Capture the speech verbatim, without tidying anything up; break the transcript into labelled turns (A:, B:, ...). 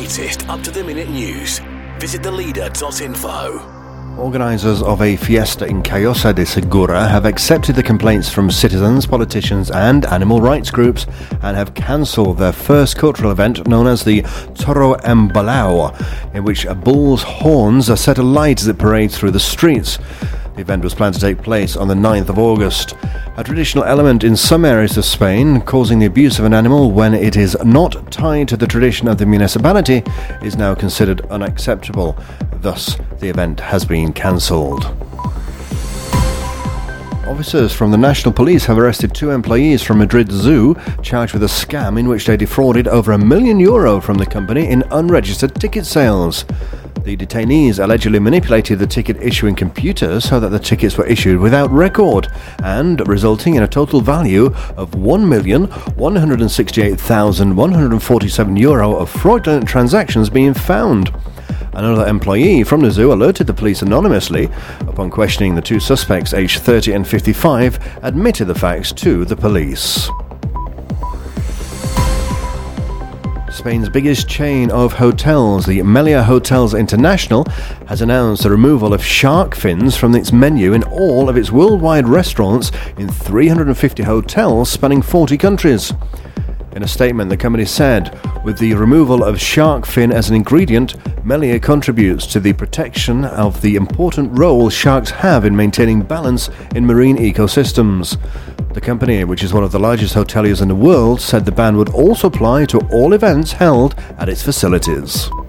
A: latest up-to-the-minute news. Visit the leader dot info.
B: Organisers of a fiesta in Callosa de Segura have accepted the complaints from citizens, politicians and animal rights groups and have cancelled their first cultural event known as the Toro Embalao, in which a bull's horns are set alight as it parades through the streets. The event was planned to take place on the ninth of August. A traditional element in some areas of Spain, causing the abuse of an animal when it is not tied to the tradition of the municipality, is now considered unacceptable. Thus, the event has been cancelled. Officers from the National Police have arrested two employees from Madrid Zoo, charged with a scam in which they defrauded over a million euro from the company in unregistered ticket sales. The detainees allegedly manipulated the ticket issuing computer so that the tickets were issued without record, and resulting in a total value of one million one hundred sixty-eight thousand one hundred forty-seven euro of fraudulent transactions being found. Another employee from the zoo alerted the police anonymously. Upon questioning, the two suspects, aged thirty and fifty-five, admitted the facts to the police. Spain's biggest chain of hotels, the Meliá Hotels International, has announced the removal of shark fins from its menu in all of its worldwide restaurants in three hundred fifty hotels spanning forty countries. In a statement, the company said, with the removal of shark fin as an ingredient, Meliá contributes to the protection of the important role sharks have in maintaining balance in marine ecosystems. The company, which is one of the largest hoteliers in the world, said the ban would also apply to all events held at its facilities.